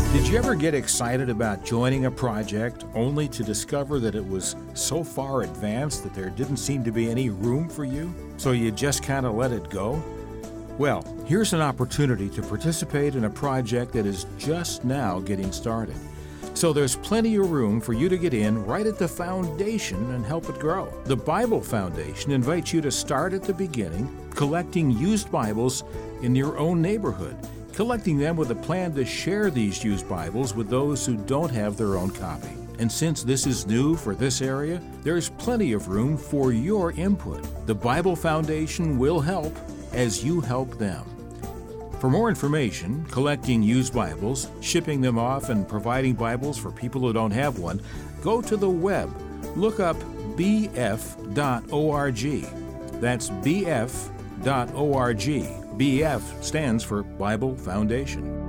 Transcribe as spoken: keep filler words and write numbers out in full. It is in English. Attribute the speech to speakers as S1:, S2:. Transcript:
S1: Did you ever get excited about joining a project only to discover that it was so far advanced that there didn't seem to be any room for you, so you just kind of let it go? Well, here's an opportunity to participate in a project that is just now getting started. So there's plenty of room for you to get in right at the foundation and help it grow. The Bible Foundation invites you to start at the beginning, collecting used Bibles in your own neighborhood, collecting them with a plan to share these used Bibles with those who don't have their own copy. And since this is new for this area, there's plenty of room for your input. The Bible Foundation will help as you help them. For more information, collecting used Bibles, shipping them off, and providing Bibles for people who don't have one, go to the web. Look up b f dot org. That's b f dot org. B F stands for Bible Foundation.